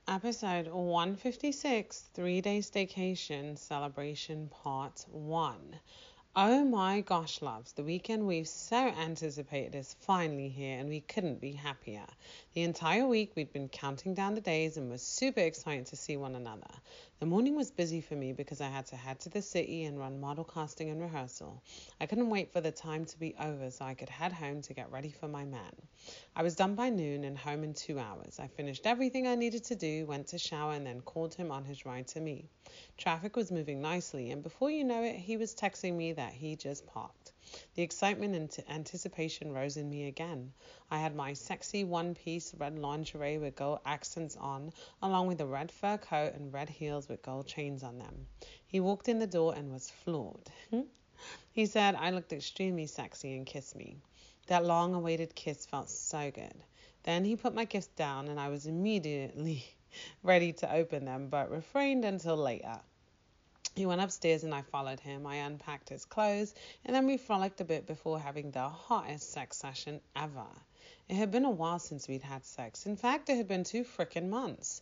Episode 156, 3 Day Staycation Celebration Part 1. Oh my gosh, loves, the weekend we've so anticipated is finally here and we couldn't be happier. The entire week we'd been counting down the days and was super excited to see one another. The morning was busy for me because I had to head to the city and run model casting and rehearsal. I couldn't wait for the time to be over so I could head home to get ready for my man. I was done by noon and home in 2 hours. I finished everything I needed to do, went to shower, and then called him on his ride to me. Traffic was moving nicely, and before you know it, he was texting me that he just parked. The excitement and anticipation rose in me again. I had my sexy one-piece red lingerie with gold accents on, along with a red fur coat and red heels with gold chains on them. He walked in the door and was floored. He said I looked extremely sexy and kissed me. That long-awaited kiss felt so good. Then he put my gifts down and I was immediately ready to open them, but refrained until later. He went upstairs and I followed him. I unpacked his clothes and then we frolicked a bit before having the hottest sex session ever. It had been a while since we'd had sex. In fact, it had been 2 frickin' months.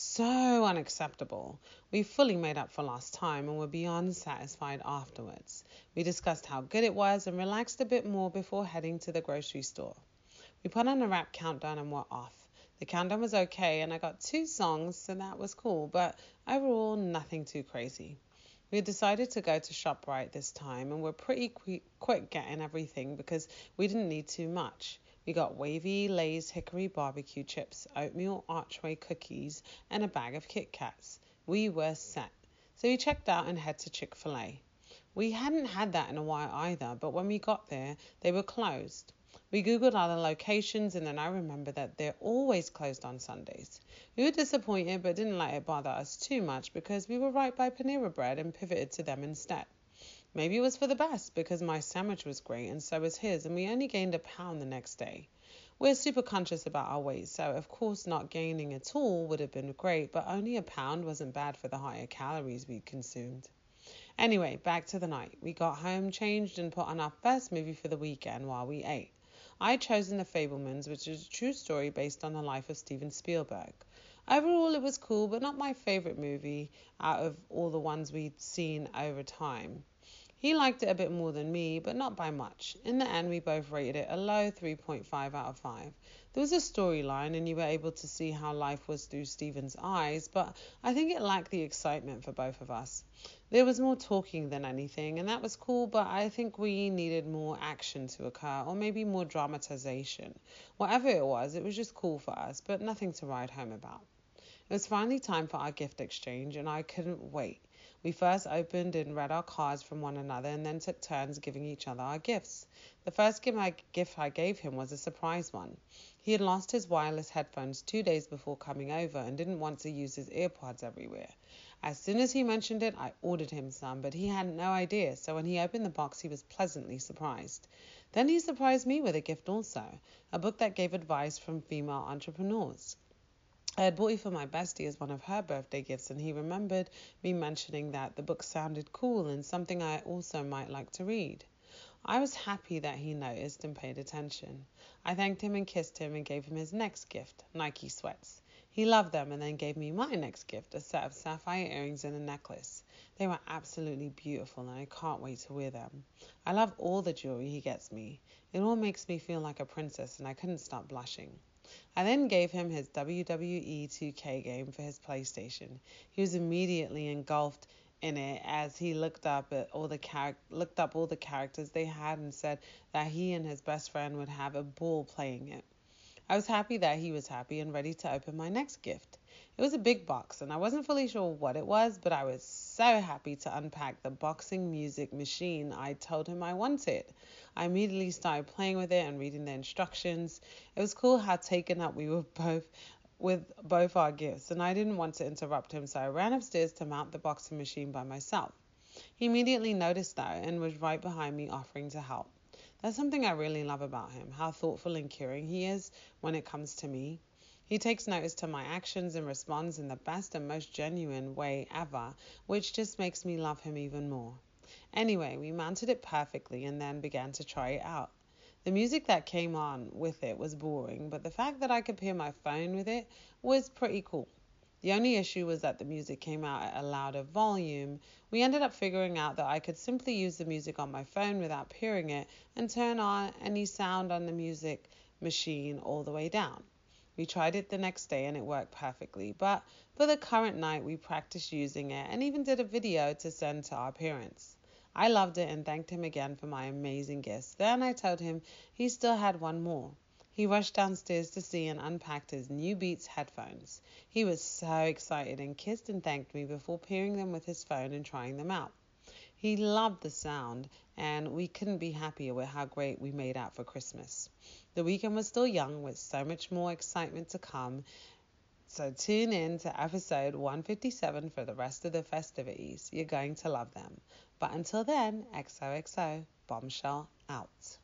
So unacceptable. We fully made up for lost time and were beyond satisfied afterwards. We discussed how good it was and relaxed a bit more before heading to the grocery store. We put on a rap countdown and were off. The countdown was okay and I got 2 songs, so that was cool, but overall nothing too crazy. We had decided to go to ShopRite this time and were pretty quick getting everything because we didn't need too much. We got wavy Lay's hickory barbecue chips, oatmeal archway cookies, and a bag of Kit Kats. We were set. So we checked out and head to Chick-fil-A. We hadn't had that in a while either, but when we got there, they were closed. We Googled other locations and then I remembered that they're always closed on Sundays. We were disappointed but didn't let it bother us too much because we were right by Panera Bread and pivoted to them instead. Maybe it was for the best because my sandwich was great and so was his and we only gained a pound the next day. We're super conscious about our weight, so of course not gaining at all would have been great, but only a pound wasn't bad for the higher calories we consumed. Anyway, back to the night. We got home, changed, and put on our first movie for the weekend while we ate. I had chosen The Fabelmans, which is a true story based on the life of Steven Spielberg. Overall, it was cool, but not my favorite movie out of all the ones we'd seen over time. He liked it a bit more than me, but not by much. In the end, we both rated it a low 3.5 out of 5. There was a storyline, and you were able to see how life was through Steven's eyes, but I think it lacked the excitement for both of us. There was more talking than anything, and that was cool, but I think we needed more action to occur, or maybe more dramatization. Whatever it was just cool for us, but nothing to write home about. It was finally time for our gift exchange, and I couldn't wait. We first opened and read our cards from one another and then took turns giving each other our gifts. The first gift I gave him was a surprise one. He had lost his wireless headphones 2 days before coming over and didn't want to use his earpods everywhere. As soon as he mentioned it, I ordered him some, but he had no idea, so when he opened the box, he was pleasantly surprised. Then he surprised me with a gift also, a book that gave advice from female entrepreneurs. I had bought it for my bestie as one of her birthday gifts, and he remembered me mentioning that the book sounded cool and something I also might like to read. I was happy that he noticed and paid attention. I thanked him and kissed him and gave him his next gift, Nike sweats. He loved them and then gave me my next gift, a set of sapphire earrings and a necklace. They were absolutely beautiful and I can't wait to wear them. I love all the jewelry he gets me. It all makes me feel like a princess and I couldn't stop blushing. I then gave him his WWE 2K game for his PlayStation. He was immediately engulfed in it as he looked up all the characters they had and said that he and his best friend would have a ball playing it. I was happy that he was happy and ready to open my next gift. It was a big box and I wasn't fully sure what it was, but I was so happy to unpack the boxing music machine I told him I wanted. I immediately started playing with it and reading the instructions. It was cool how taken up we were both with both our gifts, and I didn't want to interrupt him, so I ran upstairs to mount the boxing machine by myself. He immediately noticed that and was right behind me offering to help. That's something I really love about him, how thoughtful and caring he is when it comes to me. He takes notice to my actions and responds in the best and most genuine way ever, which just makes me love him even more. Anyway, we mounted it perfectly and then began to try it out. The music that came on with it was boring, but the fact that I could pair my phone with it was pretty cool. The only issue was that the music came out at a louder volume. We ended up figuring out that I could simply use the music on my phone without peering it and turn on any sound on the music machine all the way down. We tried it the next day and it worked perfectly, but for the current night we practiced using it and even did a video to send to our parents. I loved it and thanked him again for my amazing gifts. Then I told him he still had one more. He rushed downstairs to see and unpacked his new Beats headphones. He was so excited and kissed and thanked me before pairing them with his phone and trying them out. He loved the sound, and we couldn't be happier with how great we made out for Christmas. The weekend was still young with so much more excitement to come, so tune in to episode 157 for the rest of the festivities. You're going to love them. But until then, XOXO, Bombshell out.